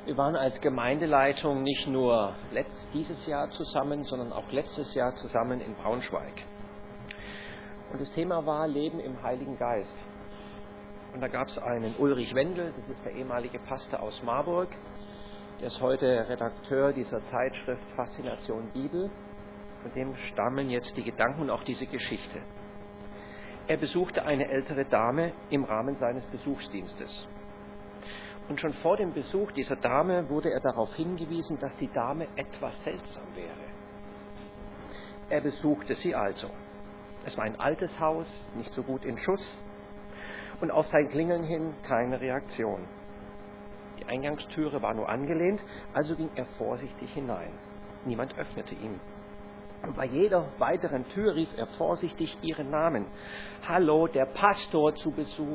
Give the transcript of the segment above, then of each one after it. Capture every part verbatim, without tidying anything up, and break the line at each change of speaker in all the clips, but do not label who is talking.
Wir waren als Gemeindeleitung nicht nur letzt, dieses Jahr zusammen, sondern auch letztes Jahr zusammen in Braunschweig. Und das Thema war Leben im Heiligen Geist. Und da gab es einen Ulrich Wendel, das ist der ehemalige Pastor aus Marburg, der ist heute Redakteur dieser Zeitschrift Faszination Bibel. Von dem stammen jetzt die Gedanken und auch diese Geschichte. Er besuchte eine ältere Dame im Rahmen seines Besuchsdienstes. Und schon vor dem Besuch dieser Dame wurde er darauf hingewiesen, dass die Dame etwas seltsam wäre. Er besuchte sie also. Es war ein altes Haus, nicht so gut in Schuss, und auf sein Klingeln hin keine Reaktion. Die Eingangstüre war nur angelehnt, also ging er vorsichtig hinein. Niemand öffnete ihm. Und bei jeder weiteren Tür rief er vorsichtig ihren Namen. Hallo, der Pastor zu Besuch.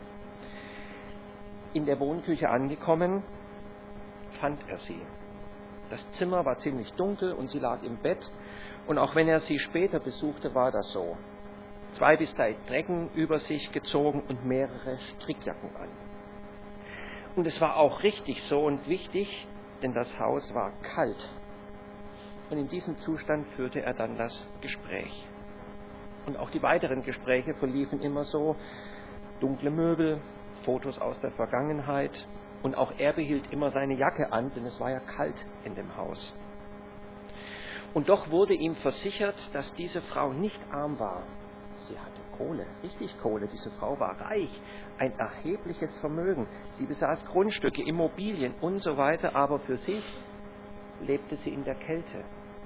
In der Wohnküche angekommen, fand er sie. Das Zimmer war ziemlich dunkel und sie lag im Bett. Und auch wenn er sie später besuchte, war das so. Zwei bis drei Decken über sich gezogen und mehrere Strickjacken an. Und es war auch richtig so und wichtig, denn das Haus war kalt. Und in diesem Zustand führte er dann das Gespräch. Und auch die weiteren Gespräche verliefen immer so: dunkle Möbel, Fotos aus der Vergangenheit, und auch er behielt immer seine Jacke an, denn es war ja kalt in dem Haus. Und doch wurde ihm versichert, dass diese Frau nicht arm war. Sie hatte Kohle, richtig Kohle. Diese Frau war reich, ein erhebliches Vermögen. Sie besaß Grundstücke, Immobilien und so weiter, aber für sich lebte sie in der Kälte.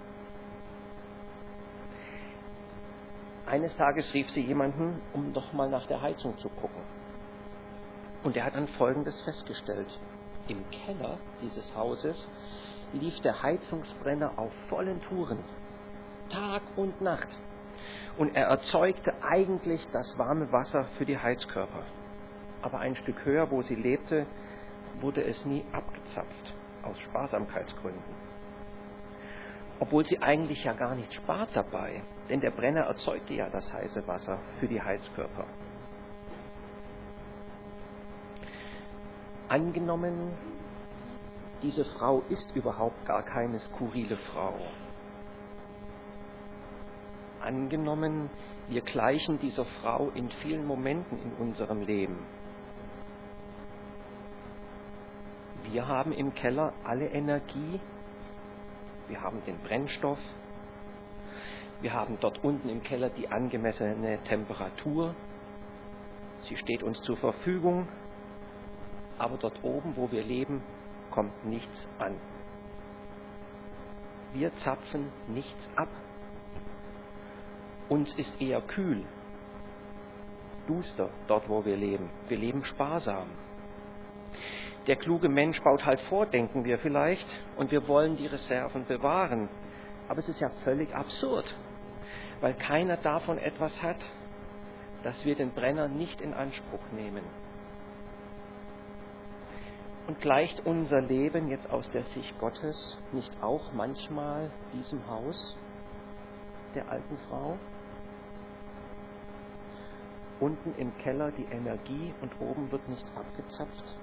Eines Tages rief sie jemanden, um doch mal nach der Heizung zu gucken. Und er hat dann Folgendes festgestellt: Im Keller dieses Hauses lief der Heizungsbrenner auf vollen Touren, Tag und Nacht. Und er erzeugte eigentlich das warme Wasser für die Heizkörper. Aber ein Stück höher, wo sie lebte, wurde es nie abgezapft, aus Sparsamkeitsgründen. Obwohl sie eigentlich ja gar nicht spart dabei, denn der Brenner erzeugte ja das heiße Wasser für die Heizkörper. Angenommen, diese Frau ist überhaupt gar keine skurrile Frau. Angenommen, wir gleichen dieser Frau in vielen Momenten in unserem Leben. Wir haben im Keller alle Energie, wir haben den Brennstoff, wir haben dort unten im Keller die angemessene Temperatur, sie steht uns zur Verfügung, aber dort oben, wo wir leben, kommt nichts an. Wir zapfen nichts ab. Uns ist eher kühl, duster dort, wo wir leben. Wir leben sparsam. Der kluge Mensch baut halt vor, denken wir vielleicht, und wir wollen die Reserven bewahren. Aber es ist ja völlig absurd, weil keiner davon etwas hat, dass wir den Brenner nicht in Anspruch nehmen. Und gleicht unser Leben jetzt aus der Sicht Gottes nicht auch manchmal diesem Haus der alten Frau? Unten im Keller die Energie und oben wird nicht abgezapft.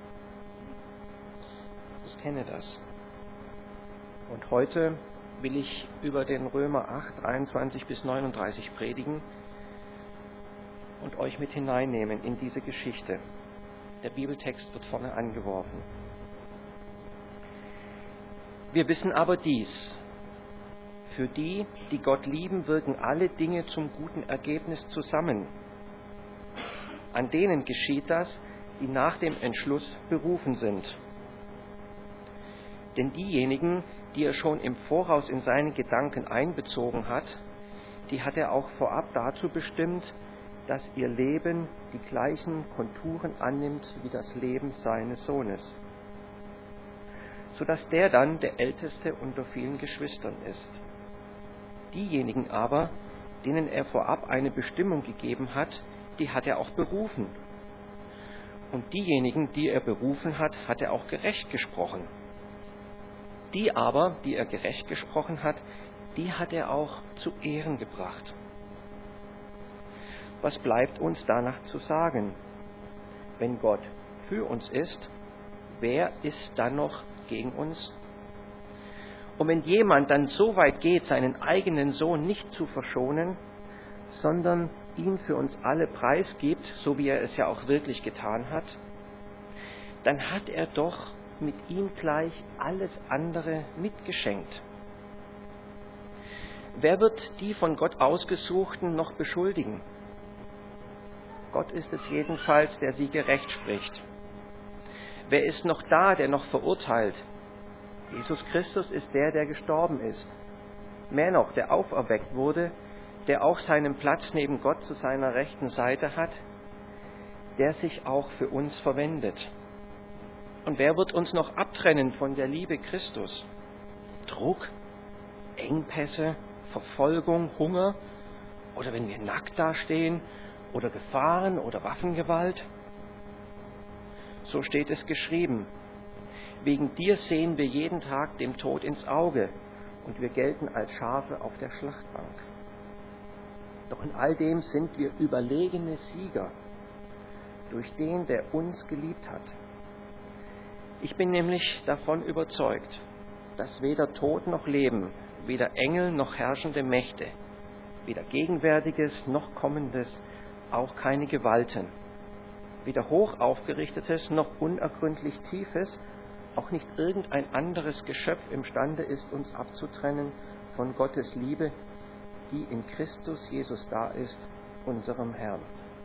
Ich kenne das. Und heute will ich über den Römer acht, dreiundzwanzig bis neununddreißig predigen und euch mit hineinnehmen in diese Geschichte. Der Bibeltext wird vorne angeworfen. Wir wissen aber dies: Für die, die Gott lieben, wirken alle Dinge zum guten Ergebnis zusammen. An denen geschieht das, die nach dem Entschluss berufen sind. Denn diejenigen, die er schon im Voraus in seine Gedanken einbezogen hat, die hat er auch vorab dazu bestimmt, dass ihr Leben die gleichen Konturen annimmt wie das Leben seines Sohnes, sodass der dann der Älteste unter vielen Geschwistern ist. Diejenigen aber, denen er vorab eine Bestimmung gegeben hat, die hat er auch berufen. Und diejenigen, die er berufen hat, hat er auch gerecht gesprochen. Die aber, die er gerecht gesprochen hat, die hat er auch zu Ehren gebracht. Was bleibt uns danach zu sagen? Wenn Gott für uns ist, wer ist dann noch gegen uns? Und wenn jemand dann so weit geht, seinen eigenen Sohn nicht zu verschonen, sondern ihn für uns alle preisgibt, so wie er es ja auch wirklich getan hat, dann hat er doch mit ihm gleich alles andere mitgeschenkt. Wer wird die von Gott Ausgesuchten noch beschuldigen? Gott ist es jedenfalls, der sie gerecht spricht. Wer ist noch da, der noch verurteilt? Jesus Christus ist der, der gestorben ist. Mehr noch, der auferweckt wurde, der auch seinen Platz neben Gott zu seiner rechten Seite hat, der sich auch für uns verwendet. Und wer wird uns noch abtrennen von der Liebe Christus? Druck, Engpässe, Verfolgung, Hunger oder wenn wir nackt dastehen oder Gefahren oder Waffengewalt? So steht es geschrieben. Wegen dir sehen wir jeden Tag dem Tod ins Auge und wir gelten als Schafe auf der Schlachtbank. Doch in all dem sind wir überlegene Sieger durch den, der uns geliebt hat. Ich bin nämlich davon überzeugt, dass weder Tod noch Leben, weder Engel noch herrschende Mächte, weder Gegenwärtiges noch Kommendes, auch keine Gewalten, weder hoch aufgerichtetes noch unergründlich Tiefes, auch nicht irgendein anderes Geschöpf imstande ist, uns abzutrennen von Gottes Liebe, die in Christus Jesus da ist, unserem Herrn.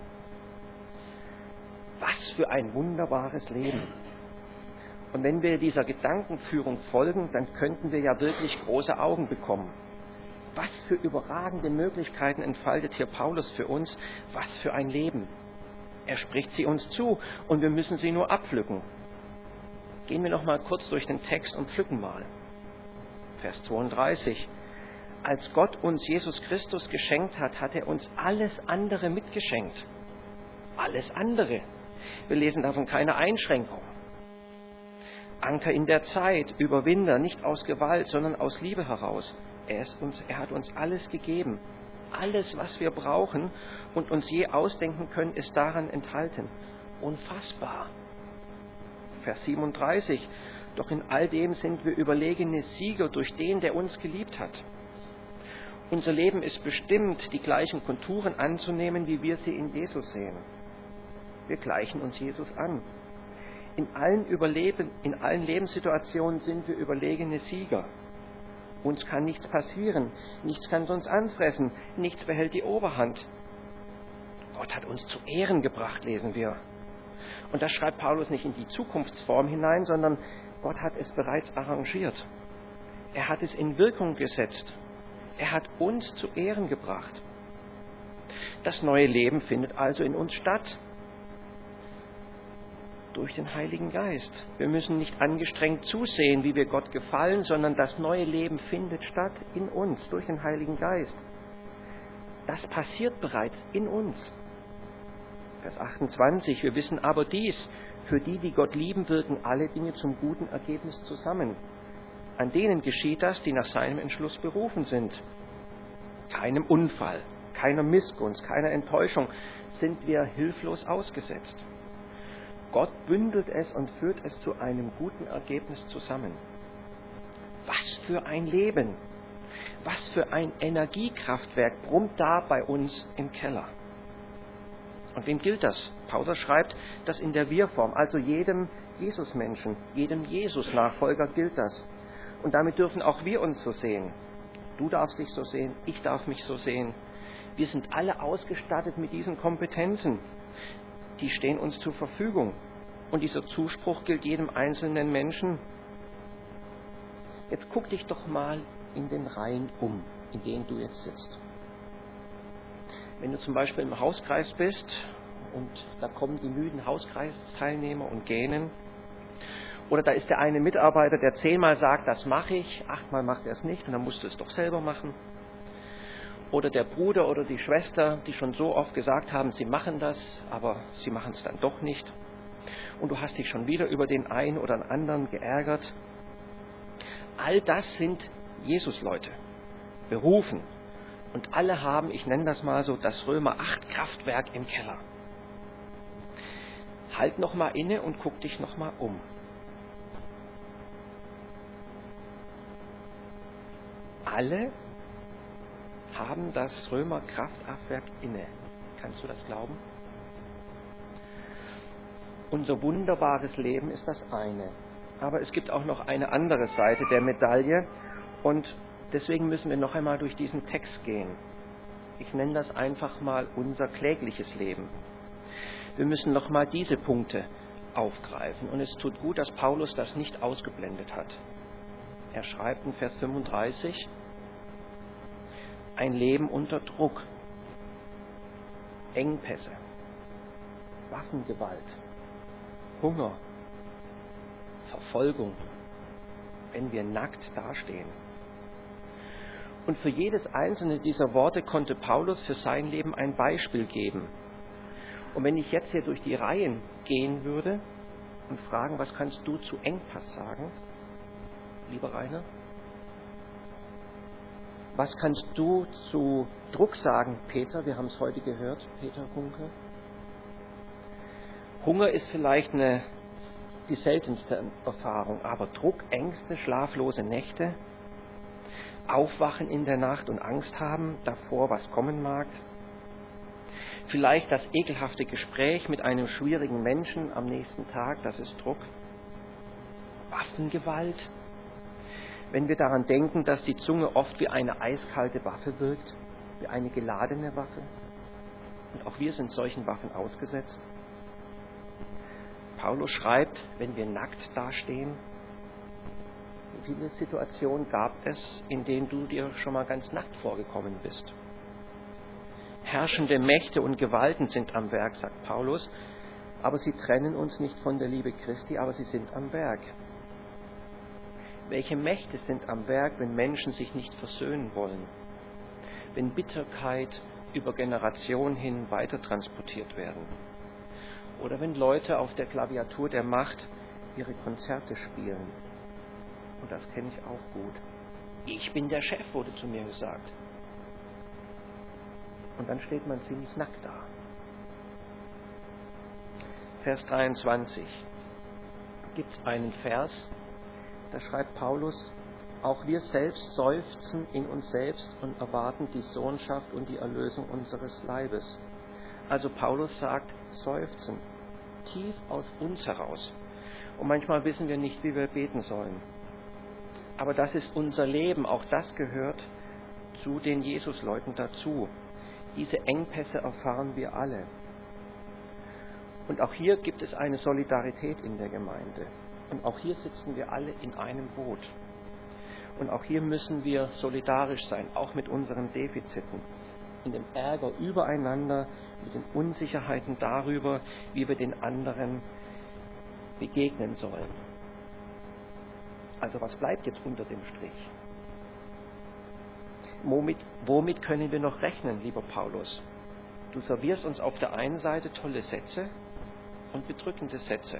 Was für ein wunderbares Leben! Und wenn wir dieser Gedankenführung folgen, dann könnten wir ja wirklich große Augen bekommen. Was für überragende Möglichkeiten entfaltet hier Paulus für uns, was für ein Leben! Er spricht sie uns zu und wir müssen sie nur abpflücken. Gehen wir noch mal kurz durch den Text und pflücken mal. Vers zweiunddreißig. Als Gott uns Jesus Christus geschenkt hat, hat er uns alles andere mitgeschenkt. Alles andere. Wir lesen davon keine Einschränkung. Anker in der Zeit, Überwinder, nicht aus Gewalt, sondern aus Liebe heraus. Er, ist uns, er hat uns alles gegeben. Alles, was wir brauchen und uns je ausdenken können, ist daran enthalten. Unfassbar. Vers siebenunddreißig. Doch in all dem sind wir überlegene Sieger durch den, der uns geliebt hat. Unser Leben ist bestimmt, die gleichen Konturen anzunehmen, wie wir sie in Jesus sehen. Wir gleichen uns Jesus an. In allen, Überleben, in allen Lebenssituationen sind wir überlegene Sieger. Uns kann nichts passieren, nichts kann uns anfressen, nichts behält die Oberhand. Gott hat uns zu Ehren gebracht, lesen wir. Und das schreibt Paulus nicht in die Zukunftsform hinein, sondern Gott hat es bereits arrangiert. Er hat es in Wirkung gesetzt. Er hat uns zu Ehren gebracht. Das neue Leben findet also in uns statt. Durch den Heiligen Geist. Wir müssen nicht angestrengt zusehen, wie wir Gott gefallen, sondern das neue Leben findet statt in uns, durch den Heiligen Geist. Das passiert bereits in uns. Vers achtundzwanzig, wir wissen aber dies, für die, die Gott lieben, wirken alle Dinge zum guten Ergebnis zusammen. An denen geschieht das, die nach seinem Entschluss berufen sind. Keinem Unfall, keiner Missgunst, keiner Enttäuschung sind wir hilflos ausgesetzt. Gott bündelt es und führt es zu einem guten Ergebnis zusammen. Was für ein Leben! Was für ein Energiekraftwerk brummt da bei uns im Keller! Und wem gilt das? Paulus schreibt das in der Wir-Form, also jedem Jesus-Menschen, jedem Jesus-Nachfolger gilt das. Und damit dürfen auch wir uns so sehen. Du darfst dich so sehen, ich darf mich so sehen. Wir sind alle ausgestattet mit diesen Kompetenzen. Die stehen uns zur Verfügung. Und dieser Zuspruch gilt jedem einzelnen Menschen. Jetzt guck dich doch mal in den Reihen um, in denen du jetzt sitzt. Wenn du zum Beispiel im Hauskreis bist und da kommen die müden Hauskreisteilnehmer und gähnen, oder da ist der eine Mitarbeiter, der zehnmal sagt, das mache ich, achtmal macht er es nicht und dann musst du es doch selber machen. Oder der Bruder oder die Schwester, die schon so oft gesagt haben, sie machen das, aber sie machen es dann doch nicht. Und du hast dich schon wieder über den einen oder den anderen geärgert. All das sind Jesus-Leute, berufen. Und alle haben, ich nenne das mal so, das Römer acht Kraftwerk im Keller. Halt noch mal inne und guck dich noch mal um. alle haben das Römerkraftaufwerk inne. Kannst du das glauben? Unser wunderbares Leben ist das eine. Aber es gibt auch noch eine andere Seite der Medaille. Und deswegen müssen wir noch einmal durch diesen Text gehen. Ich nenne das einfach mal unser klägliches Leben. Wir müssen noch mal diese Punkte aufgreifen. Und es tut gut, dass Paulus das nicht ausgeblendet hat. Er schreibt in Vers fünfunddreißig, ein Leben unter Druck, Engpässe, Waffengewalt, Hunger, Verfolgung, wenn wir nackt dastehen. Und für jedes einzelne dieser Worte konnte Paulus für sein Leben ein Beispiel geben. Und wenn ich jetzt hier durch die Reihen gehen würde und fragen, was kannst du zu Engpass sagen, lieber Rainer? Was kannst du zu Druck sagen, Peter? Wir haben es heute gehört, Peter Hunke. Hunger ist vielleicht eine, die seltenste Erfahrung, aber Druck, Ängste, schlaflose Nächte, Aufwachen in der Nacht und Angst haben davor, was kommen mag. Vielleicht das ekelhafte Gespräch mit einem schwierigen Menschen am nächsten Tag, das ist Druck. Waffengewalt. Wenn wir daran denken, dass die Zunge oft wie eine eiskalte Waffe wirkt, wie eine geladene Waffe. Und auch wir sind solchen Waffen ausgesetzt. Paulus schreibt, wenn wir nackt dastehen, wie viele Situationen gab es, in denen du dir schon mal ganz nackt vorgekommen bist. Herrschende Mächte und Gewalten sind am Werk, sagt Paulus, aber sie trennen uns nicht von der Liebe Christi, aber sie sind am Werk. Welche Mächte sind am Werk, wenn Menschen sich nicht versöhnen wollen? Wenn Bitterkeit über Generationen hin weitertransportiert werden? Oder wenn Leute auf der Klaviatur der Macht ihre Konzerte spielen? Und das kenne ich auch gut. Ich bin der Chef, wurde zu mir gesagt. Und dann steht man ziemlich nackt da. Vers dreiundzwanzig gibt es einen Vers, da schreibt Paulus, auch wir selbst seufzen in uns selbst und erwarten die Sohnschaft und die Erlösung unseres Leibes. Also Paulus sagt, seufzen, tief aus uns heraus. Und manchmal wissen wir nicht, wie wir beten sollen. Aber das ist unser Leben, auch das gehört zu den Jesusleuten dazu. Diese Engpässe erfahren wir alle. Und auch hier gibt es eine Solidarität in der Gemeinde. Und auch hier sitzen wir alle in einem Boot. Und auch hier müssen wir solidarisch sein, auch mit unseren Defiziten. In dem Ärger übereinander, mit den Unsicherheiten darüber, wie wir den anderen begegnen sollen. Also was bleibt jetzt unter dem Strich? Womit, womit können wir noch rechnen, lieber Paulus? Du servierst uns auf der einen Seite tolle Sätze und bedrückende Sätze.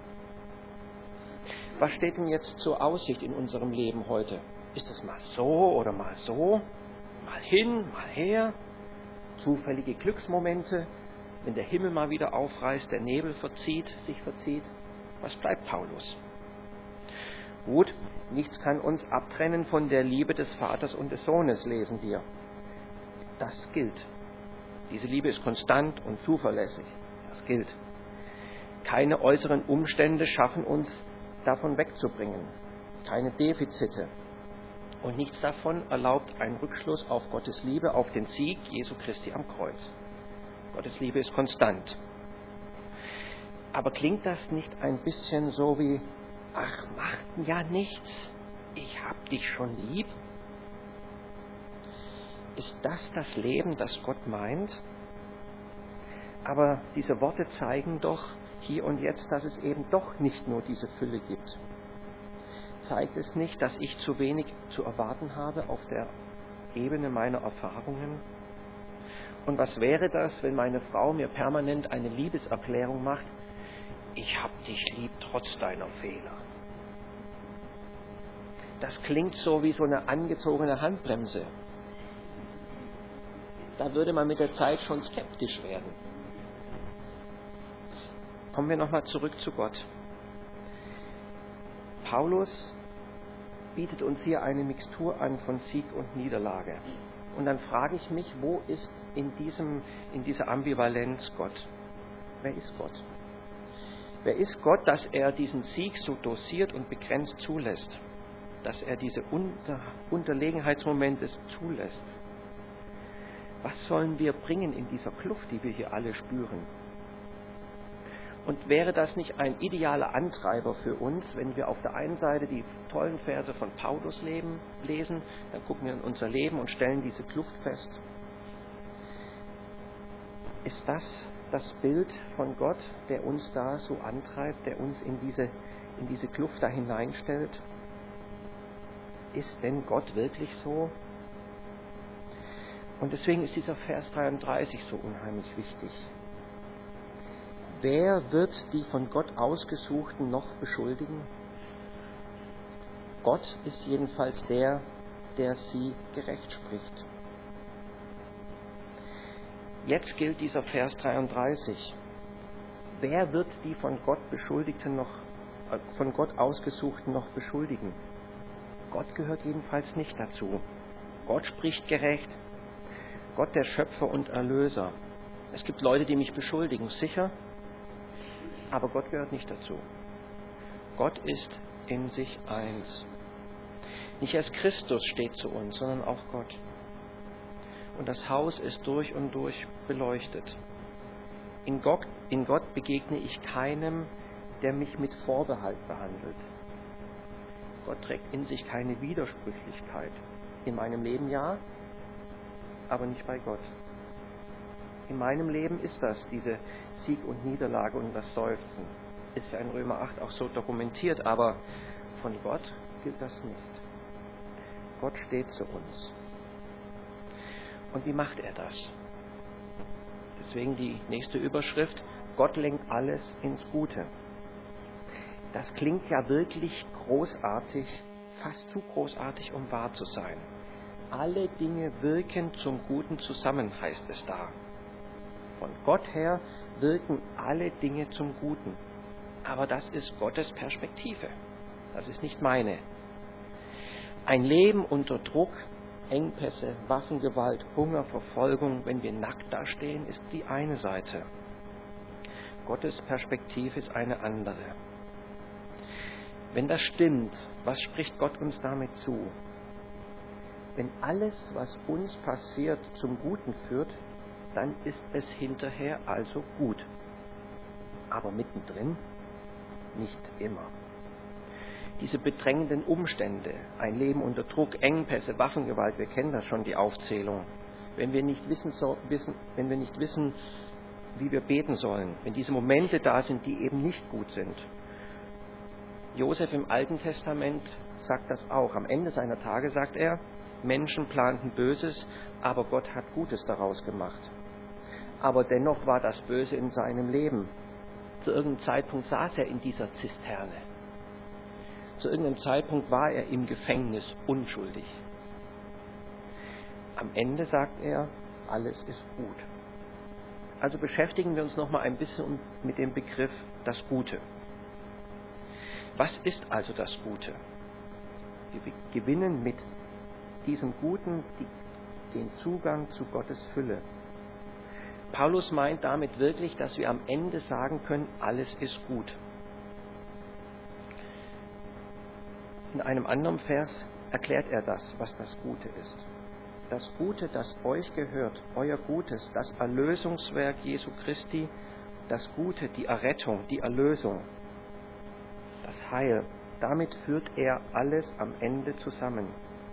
Was steht denn jetzt zur Aussicht in unserem Leben heute? Ist es mal so oder mal so? Mal hin, mal her? Zufällige Glücksmomente, wenn der Himmel mal wieder aufreißt, der Nebel verzieht, sich verzieht? Was bleibt, Paulus? Gut, nichts kann uns abtrennen von der Liebe des Vaters und des Sohnes, lesen wir. Das gilt. Diese Liebe ist konstant und zuverlässig. Das gilt. Keine äußeren Umstände schaffen uns, davon wegzubringen. Keine Defizite. Und nichts davon erlaubt einen Rückschluss auf Gottes Liebe, auf den Sieg Jesu Christi am Kreuz. Gottes Liebe ist konstant. Aber klingt das nicht ein bisschen so wie, ach, macht ja nichts, ich hab dich schon lieb? Ist das das Leben, das Gott meint? Aber diese Worte zeigen doch hier und jetzt, dass es eben doch nicht nur diese Fülle gibt. Zeigt es nicht, dass ich zu wenig zu erwarten habe auf der Ebene meiner Erfahrungen? Und was wäre das, wenn meine Frau mir permanent eine Liebeserklärung macht, ich hab dich lieb trotz deiner Fehler? Das klingt so wie so eine angezogene Handbremse. Da würde man mit der Zeit schon skeptisch werden. Kommen wir nochmal zurück zu Gott. Paulus bietet uns hier eine Mixtur an von Sieg und Niederlage. Und dann frage ich mich, wo ist in, diesem, in dieser Ambivalenz Gott? Wer ist Gott? Wer ist Gott, dass er diesen Sieg so dosiert und begrenzt zulässt? Dass er diese Unter- Unterlegenheitsmomente zulässt? Was sollen wir bringen in dieser Kluft, die wir hier alle spüren? Und wäre das nicht ein idealer Antreiber für uns, wenn wir auf der einen Seite die tollen Verse von Paulus leben, lesen, dann gucken wir in unser Leben und stellen diese Kluft fest. Ist das das Bild von Gott, der uns da so antreibt, der uns in diese, in diese Kluft da hineinstellt? Ist denn Gott wirklich so? Und deswegen ist dieser Vers dreiunddreißig so unheimlich wichtig. Wer wird die von Gott Ausgesuchten noch beschuldigen? Gott ist jedenfalls der, der sie gerecht spricht. Jetzt gilt dieser Vers dreiunddreißig. Wer wird die von Gott Beschuldigten noch, äh, von Gott Ausgesuchten noch beschuldigen? Gott gehört jedenfalls nicht dazu. Gott spricht gerecht. Gott der Schöpfer und Erlöser. Es gibt Leute, die mich beschuldigen, sicher, aber Gott gehört nicht dazu. Gott ist in sich eins. Nicht erst Christus steht zu uns, sondern auch Gott. Und das Haus ist durch und durch beleuchtet. In Gott, in Gott begegne ich keinem, der mich mit Vorbehalt behandelt. Gott trägt in sich keine Widersprüchlichkeit. In meinem Leben ja, aber nicht bei Gott. In meinem Leben ist das, diese Sieg und Niederlage und das Seufzen. Ist ja in Römer acht auch so dokumentiert, aber von Gott gilt das nicht. Gott steht zu uns. Und wie macht er das? Deswegen die nächste Überschrift, Gott lenkt alles ins Gute. Das klingt ja wirklich großartig, fast zu großartig, um wahr zu sein. Alle Dinge wirken zum Guten zusammen, heißt es da. Von Gott her wirken alle Dinge zum Guten. Aber das ist Gottes Perspektive. Das ist nicht meine. Ein Leben unter Druck, Engpässe, Waffengewalt, Hunger, Verfolgung, wenn wir nackt dastehen, ist die eine Seite. Gottes Perspektive ist eine andere. Wenn das stimmt, was spricht Gott uns damit zu? Wenn alles, was uns passiert, zum Guten führt, dann ist es hinterher also gut. Aber mittendrin nicht immer. Diese bedrängenden Umstände, ein Leben unter Druck, Engpässe, Waffengewalt, wir kennen das schon, die Aufzählung. Wenn wir nicht wissen, so, wissen, wenn wir nicht wissen, wie wir beten sollen, wenn diese Momente da sind, die eben nicht gut sind. Josef im Alten Testament sagt das auch. Am Ende seiner Tage sagt er, Menschen planten Böses, aber Gott hat Gutes daraus gemacht. Aber dennoch war das Böse in seinem Leben. Zu irgendeinem Zeitpunkt saß er in dieser Zisterne. Zu irgendeinem Zeitpunkt war er im Gefängnis unschuldig. Am Ende sagt er, alles ist gut. Also beschäftigen wir uns noch mal ein bisschen mit dem Begriff das Gute. Was ist also das Gute? Wir gewinnen mit diesem Guten die, den Zugang zu Gottes Fülle. Paulus meint damit wirklich, dass wir am Ende sagen können, alles ist gut. In einem anderen Vers erklärt er das, was das Gute ist. Das Gute, das euch gehört, euer Gutes, das Erlösungswerk Jesu Christi, das Gute, die Errettung, die Erlösung, das Heil, damit führt er alles am Ende zusammen.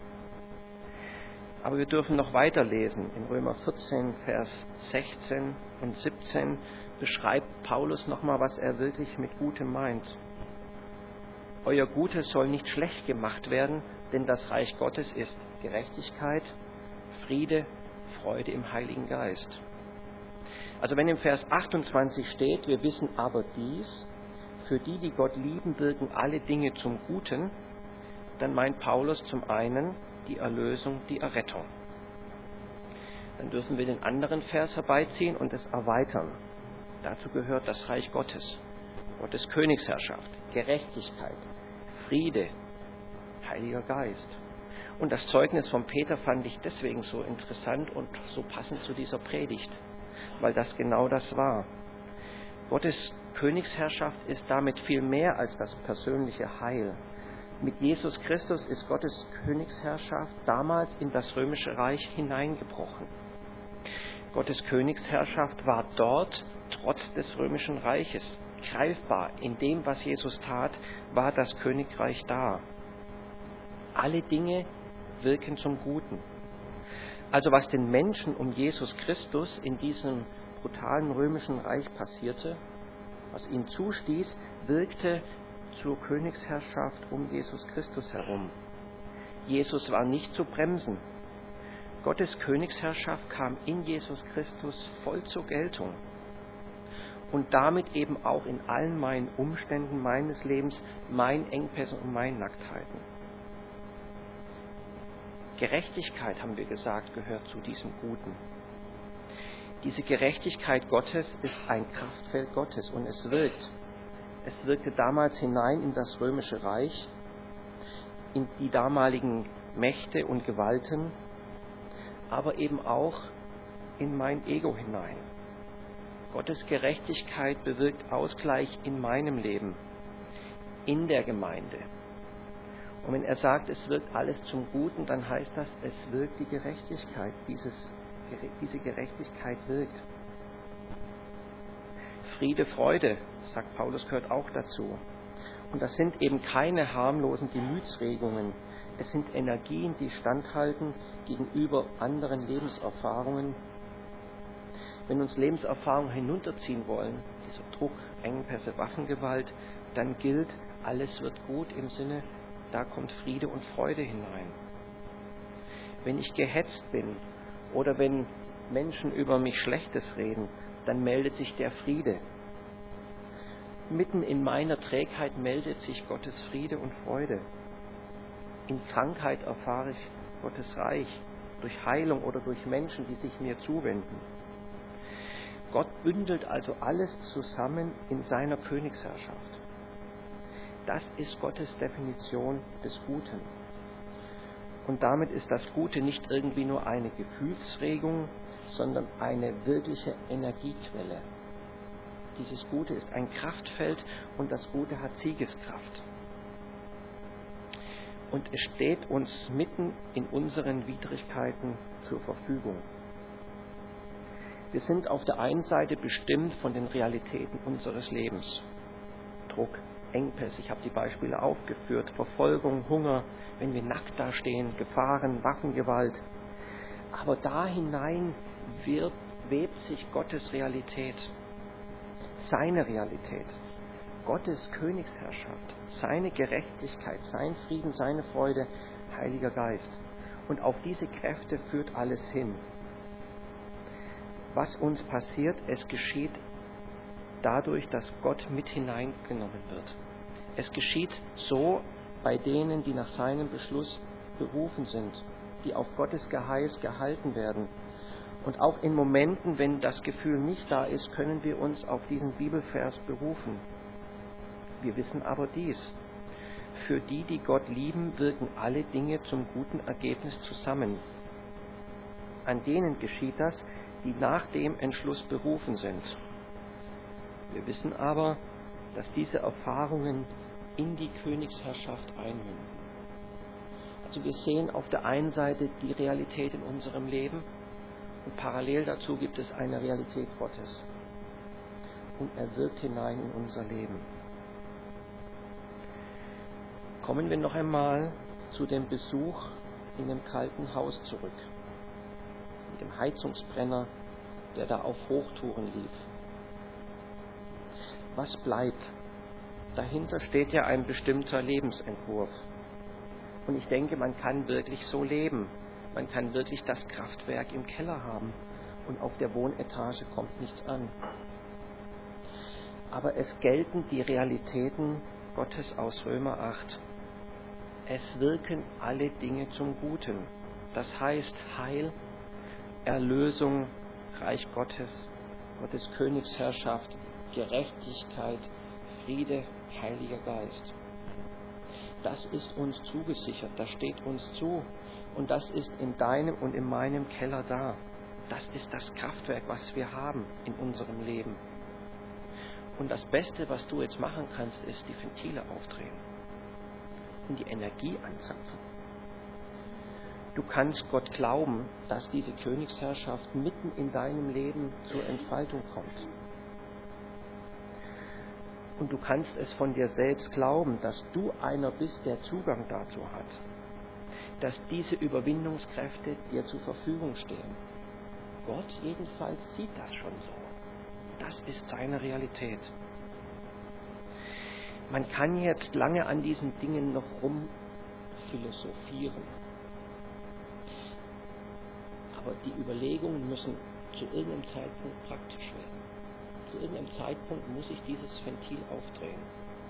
Aber wir dürfen noch weiterlesen. In Römer vierzehn, Vers sechzehn und siebzehn beschreibt Paulus nochmal, was er wirklich mit Gutem meint. Euer Gutes soll nicht schlecht gemacht werden, denn das Reich Gottes ist Gerechtigkeit, Friede, Freude im Heiligen Geist. Also wenn im Vers achtundzwanzig steht, wir wissen aber dies, für die, die Gott lieben, wirken alle Dinge zum Guten, dann meint Paulus zum einen die Erlösung, die Errettung. Dann dürfen wir den anderen Vers herbeiziehen und es erweitern. Dazu gehört das Reich Gottes, Gottes Königsherrschaft, Gerechtigkeit, Friede, Heiliger Geist. Und das Zeugnis von Peter fand ich deswegen so interessant und so passend zu dieser Predigt, weil das genau das war. Gottes Königsherrschaft ist damit viel mehr als das persönliche Heil. Mit Jesus Christus ist Gottes Königsherrschaft damals in das römische Reich hineingebrochen. Gottes Königsherrschaft war dort, trotz des römischen Reiches, greifbar. In dem, was Jesus tat, war das Königreich da. Alle Dinge wirken zum Guten. Also was den Menschen um Jesus Christus in diesem brutalen römischen Reich passierte, was ihn zustieß, wirkte zur Königsherrschaft um Jesus Christus herum. Jesus war nicht zu bremsen. Gottes Königsherrschaft kam in Jesus Christus voll zur Geltung und damit eben auch in allen meinen Umständen meines Lebens, meinen Engpässen und meinen Nacktheiten. Gerechtigkeit, haben wir gesagt, gehört zu diesem Guten. Diese Gerechtigkeit Gottes ist ein Kraftfeld Gottes und es wirkt. Es wirkte damals hinein in das römische Reich, in die damaligen Mächte und Gewalten, aber eben auch in mein Ego hinein. Gottes Gerechtigkeit bewirkt Ausgleich in meinem Leben, in der Gemeinde. Und wenn er sagt, es wirkt alles zum Guten, dann heißt das, es wirkt die Gerechtigkeit, dieses, diese Gerechtigkeit wirkt. Friede, Freude, sagt Paulus, gehört auch dazu. Und das sind eben keine harmlosen Gemütsregungen. Es sind Energien, die standhalten gegenüber anderen Lebenserfahrungen. Wenn uns Lebenserfahrungen hinunterziehen wollen, dieser Druck, Engpässe, Waffengewalt, dann gilt, alles wird gut im Sinne, da kommt Friede und Freude hinein. Wenn ich gehetzt bin oder wenn Menschen über mich Schlechtes reden, dann meldet sich der Friede. Mitten in meiner Trägheit meldet sich Gottes Friede und Freude. In Krankheit erfahre ich Gottes Reich, durch Heilung oder durch Menschen, die sich mir zuwenden. Gott bündelt also alles zusammen in seiner Königsherrschaft. Das ist Gottes Definition des Guten. Und damit ist das Gute nicht irgendwie nur eine Gefühlsregung, sondern eine wirkliche Energiequelle. Dieses Gute ist ein Kraftfeld und das Gute hat Siegeskraft. Und es steht uns mitten in unseren Widrigkeiten zur Verfügung. Wir sind auf der einen Seite bestimmt von den Realitäten unseres Lebens. Druck, Engpässe, ich habe die Beispiele aufgeführt, Verfolgung, Hunger, wenn wir nackt dastehen, Gefahren, Waffengewalt. Aber da hinein wird, webt sich Gottes Realität, seine Realität, Gottes Königsherrschaft, seine Gerechtigkeit, sein Frieden, seine Freude, Heiliger Geist. Und auf diese Kräfte führt alles hin. Was uns passiert, es geschieht dadurch, dass Gott mit hineingenommen wird. Es geschieht so bei denen, die nach seinem Beschluss berufen sind, die auf Gottes Geheiß gehalten werden. Und auch in Momenten, wenn das Gefühl nicht da ist, können wir uns auf diesen Bibelvers berufen. Wir wissen aber dies: Für die, die Gott lieben, wirken alle Dinge zum guten Ergebnis zusammen. An denen geschieht das, die nach dem Entschluss berufen sind. Wir wissen aber, dass diese Erfahrungen in die Königsherrschaft einmünden. Also wir sehen auf der einen Seite die Realität in unserem Leben und parallel dazu gibt es eine Realität Gottes. Und er wirkt hinein in unser Leben. Kommen wir noch einmal zu dem Besuch in dem kalten Haus zurück. Mit dem Heizungsbrenner, der da auf Hochtouren lief. Was bleibt? Dahinter steht ja ein bestimmter Lebensentwurf. Und ich denke, man kann wirklich so leben. Man kann wirklich das Kraftwerk im Keller haben und auf der Wohnetage kommt nichts an. Aber es gelten die Realitäten Gottes aus Römer acht. Es wirken alle Dinge zum Guten. Das heißt Heil, Erlösung, Reich Gottes, Gottes Königsherrschaft, Gerechtigkeit, Friede, Heiliger Geist. das ist uns zugesichert, das steht uns zu und das ist in deinem und in meinem Keller da. Das ist das Kraftwerk, was wir haben in unserem Leben. Und das Beste, was du jetzt machen kannst, ist die Ventile aufdrehen und die Energie anzapfen. Du kannst Gott glauben, dass diese Königsherrschaft mitten in deinem Leben zur Entfaltung kommt. Und du kannst es von dir selbst glauben, dass du einer bist, der Zugang dazu hat. Dass diese Überwindungskräfte dir zur Verfügung stehen. Gott jedenfalls sieht das schon so. Das ist seine Realität. Man kann jetzt lange an diesen Dingen noch rumphilosophieren. Aber die Überlegungen müssen zu irgendeinem Zeitpunkt praktisch werden. Zu irgendeinem Zeitpunkt muss ich dieses Ventil aufdrehen.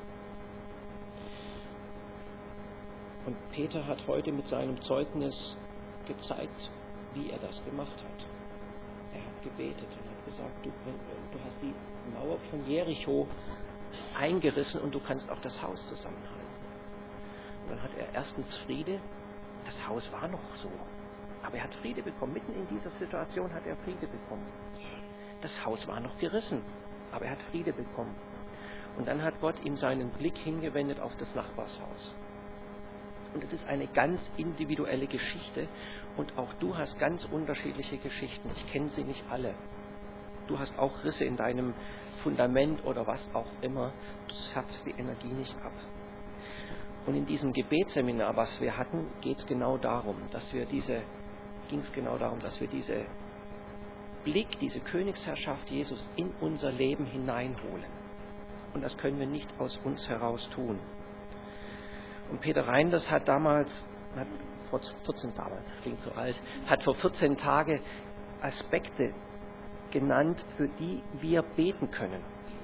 Und Peter hat heute mit seinem Zeugnis gezeigt, wie er das gemacht hat. Er hat gebetet und hat gesagt, du, du hast die Mauer von Jericho eingerissen und du kannst auch das Haus zusammenhalten. Und dann hat er erstens Friede, das Haus war noch so, aber er hat Friede bekommen. Mitten in dieser Situation hat er Friede bekommen. Das Haus war noch gerissen, aber er hat Friede bekommen. Und dann hat Gott ihm seinen Blick hingewendet auf das Nachbarshaus. Und es ist eine ganz individuelle Geschichte und auch du hast ganz unterschiedliche Geschichten. Ich kenne sie nicht alle. Du hast auch Risse in deinem Fundament oder was auch immer. Du schaffst die Energie nicht ab. Und in diesem Gebetsseminar, was wir hatten, geht es genau darum, dass wir diese, ging es genau darum, dass wir diese Blick, diese Königsherrschaft Jesus in unser Leben hineinholen. Und das können wir nicht aus uns heraus tun. Und Peter Reinders hat damals, hat vor vierzehn damals, das klingt so alt, hat vor vierzehn Tagen Aspekte genannt, für die wir beten können.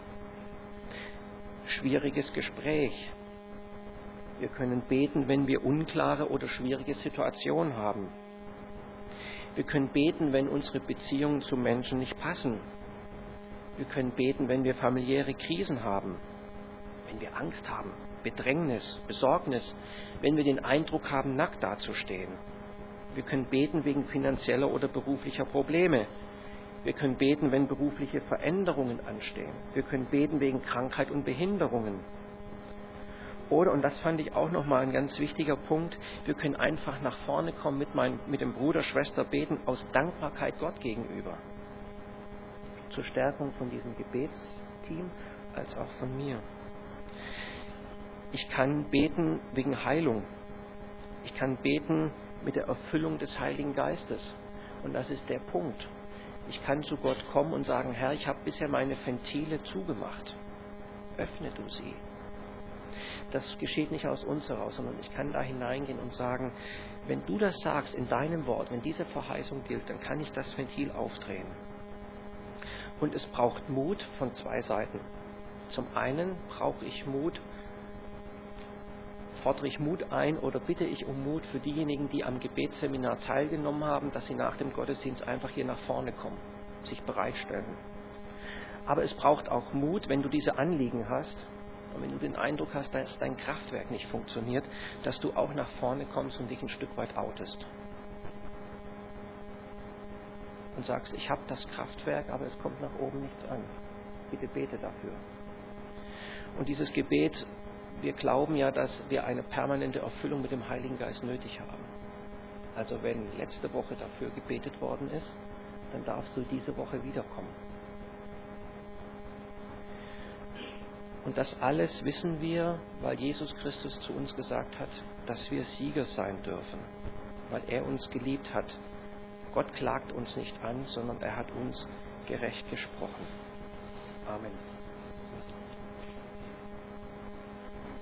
Schwieriges Gespräch. Wir können beten, wenn wir unklare oder schwierige Situationen haben. Wir können beten, wenn unsere Beziehungen zu Menschen nicht passen. Wir können beten, wenn wir familiäre Krisen haben, wenn wir Angst haben, Bedrängnis, Besorgnis, wenn wir den Eindruck haben, nackt dazustehen. Wir können beten wegen finanzieller oder beruflicher Probleme. Wir können beten, wenn berufliche Veränderungen anstehen. Wir können beten wegen Krankheit und Behinderungen. Oder, und das fand ich auch nochmal ein ganz wichtiger Punkt, wir können einfach nach vorne kommen mit, mein, mit dem Bruder, Schwester beten aus Dankbarkeit Gott gegenüber. Zur Stärkung von diesem Gebetsteam als auch von mir. Ich kann beten wegen Heilung. Ich kann beten mit der Erfüllung des Heiligen Geistes. Und das ist der Punkt. Ich kann zu Gott kommen und sagen, Herr, ich habe bisher meine Ventile zugemacht. Öffne du sie. Das geschieht nicht aus uns heraus, sondern ich kann da hineingehen und sagen, wenn du das sagst in deinem Wort, wenn diese Verheißung gilt, dann kann ich das Ventil aufdrehen. Und es braucht Mut von zwei Seiten. Zum einen brauche ich Mut, fordere ich Mut ein oder bitte ich um Mut für diejenigen, die am Gebetsseminar teilgenommen haben, dass sie nach dem Gottesdienst einfach hier nach vorne kommen, sich bereitstellen. Aber es braucht auch Mut, wenn du diese Anliegen hast, und wenn du den Eindruck hast, dass dein Kraftwerk nicht funktioniert, dass du auch nach vorne kommst und dich ein Stück weit outest. Und sagst, ich habe das Kraftwerk, aber es kommt nach oben nichts an. Bitte bete dafür. Und dieses Gebet, wir glauben ja, dass wir eine permanente Erfüllung mit dem Heiligen Geist nötig haben. Also wenn letzte Woche dafür gebetet worden ist, dann darfst du diese Woche wiederkommen. Und das alles wissen wir, weil Jesus Christus zu uns gesagt hat, dass wir Sieger sein dürfen, weil er uns geliebt hat. Gott klagt uns nicht an, sondern er hat uns gerecht gesprochen. Amen.